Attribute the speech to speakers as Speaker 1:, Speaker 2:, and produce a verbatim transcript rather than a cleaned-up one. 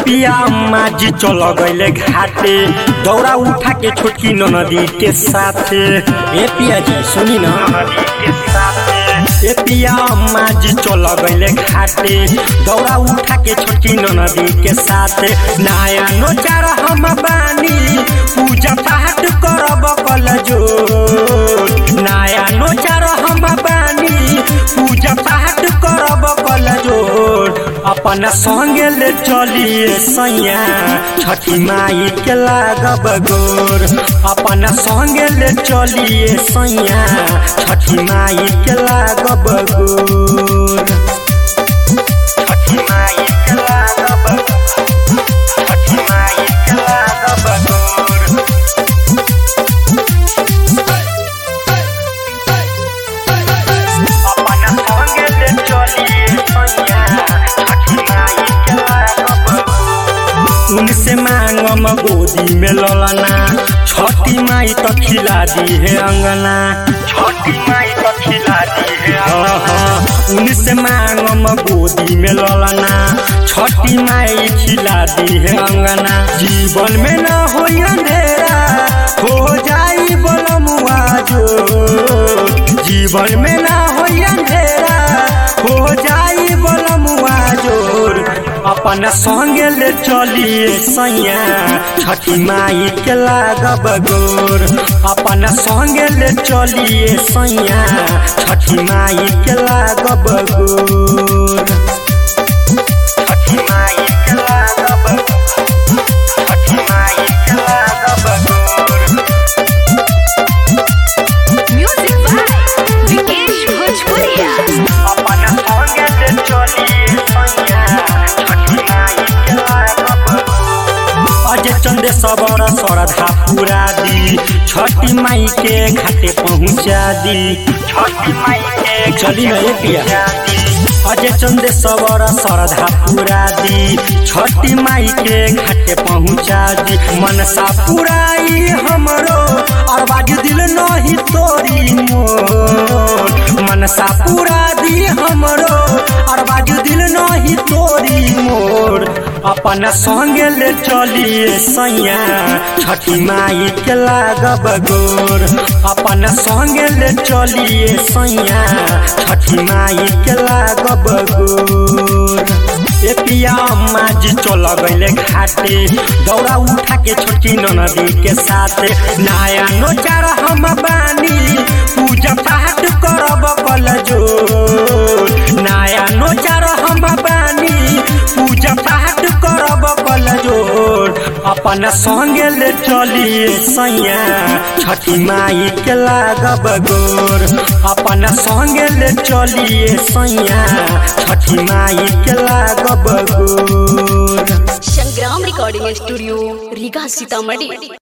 Speaker 1: पिया माजी चल गईले घाटे दौरा उठा के छोटकी ननदी के साथ। ए पिया जी सुनी ना, ए पिया माजी चल गईले घाटे दौरा उठा के छोटकी ननदी के साथ। नया नोचार हम बानी पूजा पाठ करब कल जो, नया नोचार हम बानी पूजा पाठ करब कल जोर। अपन संगे ले चलिए सैया छठी माई के लागब गोर। अपन संगे ले चलिए सैया छठी माई के लागब गोर। छठी माई के लागब, छठी माई के लागब गोर। अपन संगे ले चलिए सैया उनसे मांगम गोदी में ललना छठी माई तो खिला दी है अंगना। छठी माई तो खिला दी है, उनसे मांगम गोदी में ललना छठी माई खिला दी है अंगना। जीवन में न हो अंधेरा हो जाई बलमुआ जो, जीवन में न हो अंधेरा हो जाई बलमुआ जोर। अपन संगे ले चलिए सैया छठी माई के लागब गोर। अपन संगे ले चलिए सैया छठी माई के लागब गोर। छठी माई के लागब, छठी माई के लागब गोर।
Speaker 2: म्यूजिक बाय विकेश भोजपुरिया।
Speaker 1: अपन संगे ले चलिए सैया अजय चंदे सबर श्रद्धा पूरा दी छठी माई के घाटे पहुँचा दी। छठी माई के चली नहीं पिया, अजय चंदे सबर श्रद्धा पूरा दी छठी माई के घाटे पहुँचा दी। मनसा पुराई हमरो और बाजू दिल नहीं तोरी मोर। मनसा पूरा दी हमरो और बाजू दिल नहीं तोरी मोर। अपन संगे ले चलिए सैया छठी माई के लागब गोर। अपन संगे ले चलिए सैया छठी माई के लागब गोर। ए पिया माजी चल गईले घाटे दौरा उठा के छोटकी ननदी के साथ। नया नोचार हम बानी पूजा पाठ करब कल जोर। नया नोचार हम बानी पूजा पाठ करब कल जोर। अपन संगे ले चलिए सैया छठी माई के लागब गोर। अपन संगे ले चलिए सैया छठी माई के लागब गोर।
Speaker 2: Sangram recording studio Riga Sitamarhi.